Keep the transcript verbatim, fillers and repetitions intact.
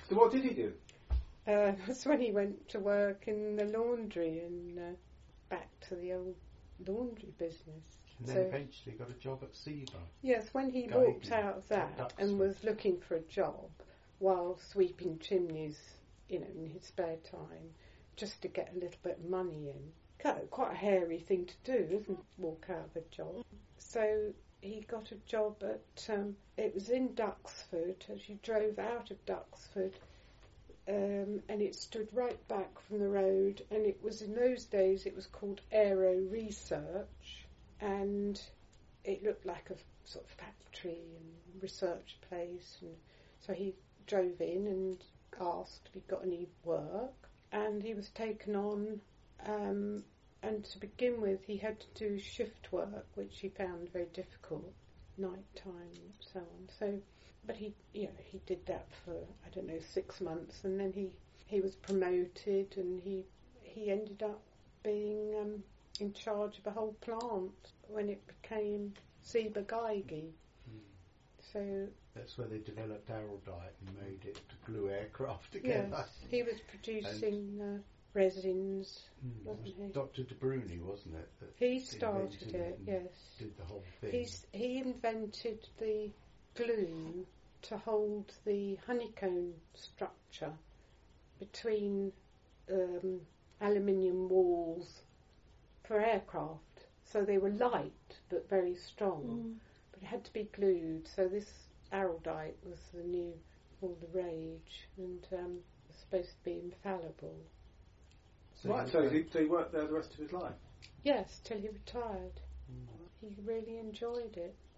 So what did he do? Uh, that's when he went to work in the laundry and uh, back to the old laundry business. And then so, eventually got a job at Seba. Yes, when he Guiding walked out of to that Duxford. and was looking for a job while sweeping chimneys, you know, in his spare time, just to get a little bit of money in. Quite a hairy thing to do, isn't it? Walk out of a job. So he got a job at, um, it was in Duxford, as you drove out of Duxford, um, and it stood right back from the road, and it was, in those days, it was called Aero Research, and it looked like a sort of factory and research place, and so he drove in and asked if he'd got any work, and he was taken on. Um, and to begin with, he had to do shift work, which he found very difficult, night time and so on. So, but he, you know, he did that for I don't know six months, and then he he was promoted, and he he ended up being um, in charge of a whole plant when it became Seba Geigy. Mm. So that's where they developed Araldite and made it to glue aircraft together. Yes, he was producing uh, resins, Mm, wasn't it was he? Doctor De Bruni, wasn't it? That He started invented it, and yes. Did the whole thing. He's, he invented the glue to hold the honeycomb structure between um, aluminium walls for aircraft. So they were light but very strong. Mm. But it had to be glued. So this Araldite was the new, all the rage, and um, was supposed to be infallible. So right, you so went- he, so he worked there the rest of his life? Yes, till he retired. Mm. He really enjoyed it.